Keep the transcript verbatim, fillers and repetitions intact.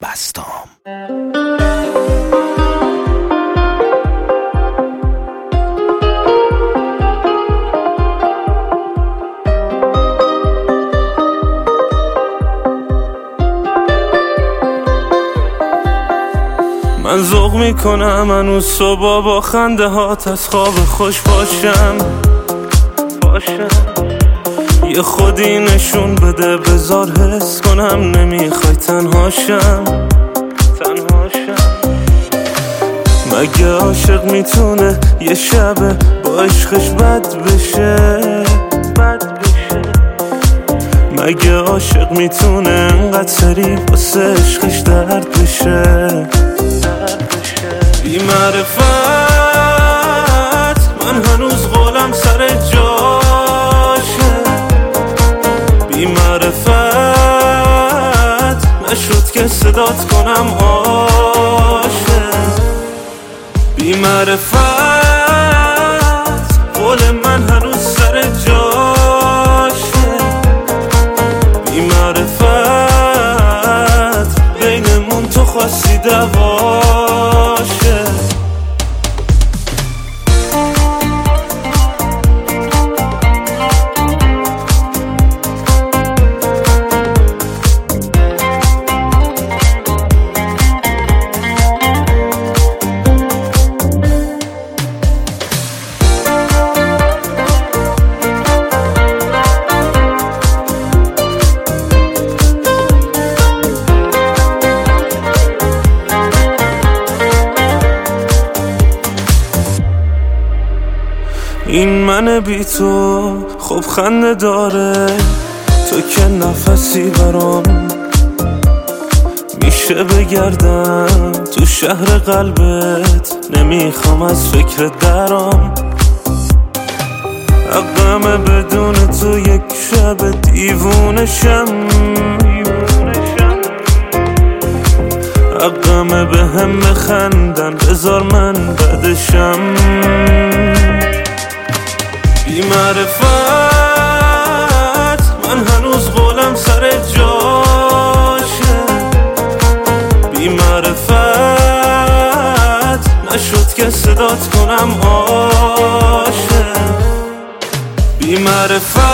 بستام. من ذوق میکنم هنوز صبح با خنده هات از خواب خوش باشم باشم یه خودی نشون بده بذار حس کنم نمیخوای تنهاشم تنهاشم مگه عاشق میتونه یه شبه با عشقش بد بشه بد بشه مگه عاشق میتونه انقدر سریع واسه عشقش درد بشه بی معرفت من هنوز قولم سر جاشه بی معرفت نشد که صدات کنم عاشق بی معرفت قول من هنوز سر جاشه بی معرفت بینمون تو خواستی دواشه این من بی تو خوب خنده داره تو که نفسی برام میشه بگردم تو شهر قلبت نمیخوام از فکر درام حقمه بدون تو یک شب دیوونشم حقمه به هم بخندن بذار من بدشم بی معرفت من هنوز قولم سر جاشه بی معرفت نشد که صدات کنم عاشق بی معرفت